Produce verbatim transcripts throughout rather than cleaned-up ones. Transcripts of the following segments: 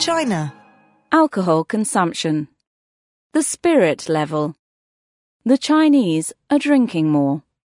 China. Alcohol consumption. The spirit level. The Chinese are drinking more.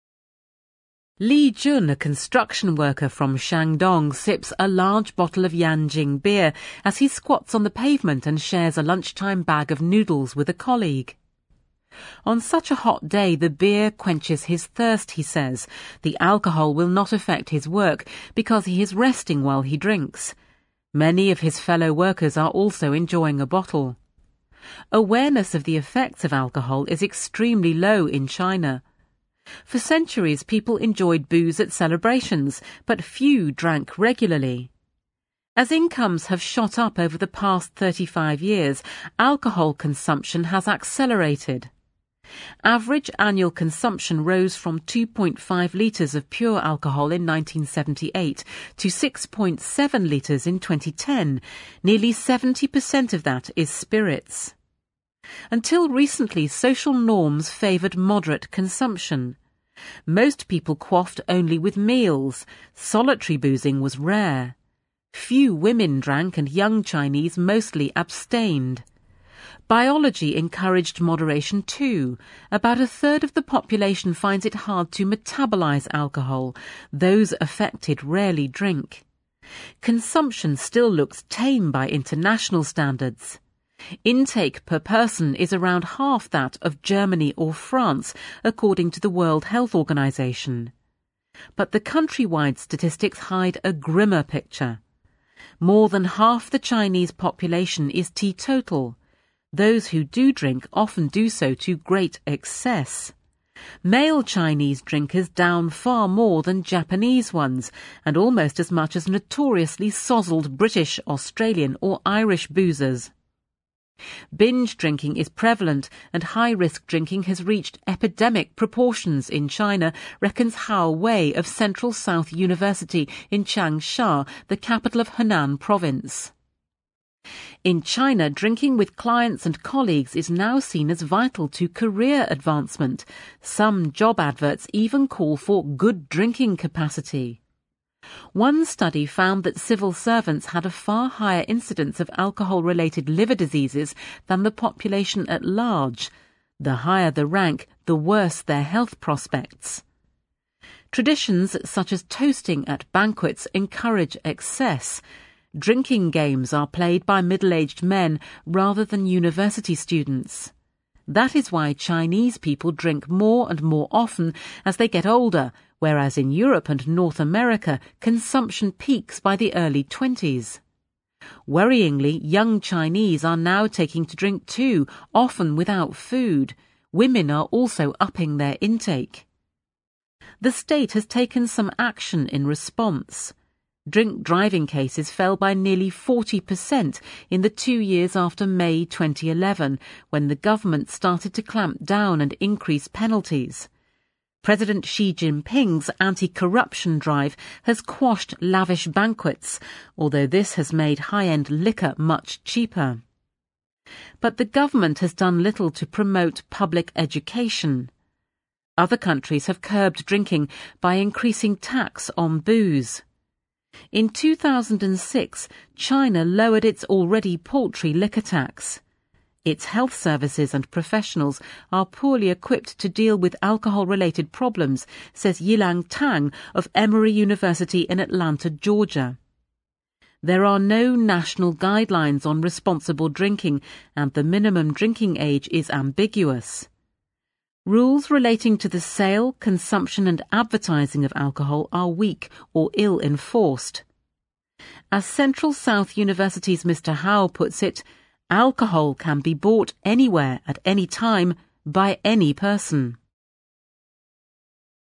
Li Jun, a construction worker from Shandong, sips a large bottle of Yanjing beer as he squats on the pavement and shares a lunchtime bag of noodles with a colleague. On such a hot day, the beer quenches his thirst, he says. The alcohol will not affect his work because he is resting while he drinks. Many of his fellow workers are also enjoying a bottle. Awareness of the effects of alcohol is extremely low in China. For centuries, people enjoyed booze at celebrations, but few drank regularly. As incomes have shot up over the past thirty-five years, alcohol consumption has accelerated. Average annual consumption rose from two point five litres of pure alcohol in nineteen seventy-eight to six point seven litres in twenty ten. Nearly seventy percent of that is spirits. Until recently, social norms favoured moderate consumption. Most people quaffed only with meals. Solitary boozing was rare. Few women drank and young Chinese mostly abstained. Biology encouraged moderation too. About a third of the population finds it hard to metabolize alcohol. Those affected rarely drink. Consumption still looks tame by international standards. Intake per person is around half that of Germany or France, according to the World Health Organization. But the countrywide statistics hide a grimmer picture. More than half the Chinese population is teetotal. Those who do drink often do so to great excess. Male Chinese drinkers down far more than Japanese ones, and almost as much as notoriously sozzled British, Australian or Irish boozers. Binge drinking is prevalent, and high-risk drinking has reached epidemic proportions in China, reckons Hao Wei of Central South University in Changsha, the capital of Henan province. In China, drinking with clients and colleagues is now seen as vital to career advancement. Some job adverts even call for good drinking capacity. One study found that civil servants had a far higher incidence of alcohol-related liver diseases than the population at large. The higher the rank, the worse their health prospects. Traditions such as toasting at banquets encourage excess. Drinking games are played by middle-aged men rather than university students. That is why Chinese people drink more and more often as they get older, whereas in Europe and North America, consumption peaks by the early twenties. Worryingly, young Chinese are now taking to drink too, often without food. Women are also upping their intake. The state has taken some action in response. Drink driving cases fell by nearly forty percent in the two years after May twenty eleven, when the government started to clamp down and increase penalties. President Xi Jinping's anti-corruption drive has quashed lavish banquets, although this has made high-end liquor much cheaper. But the government has done little to promote public education. Other countries have curbed drinking by increasing tax on booze. In two thousand six, China lowered its already paltry liquor tax. Its health services and professionals are poorly equipped to deal with alcohol-related problems, says Yilang Tang of Emory University in Atlanta, Georgia. There are no national guidelines on responsible drinking, and the minimum drinking age is ambiguous. Rules relating to the sale, consumption and advertising of alcohol are weak or ill-enforced. As Central South University's Mister Hao puts it, alcohol can be bought anywhere at any time by any person.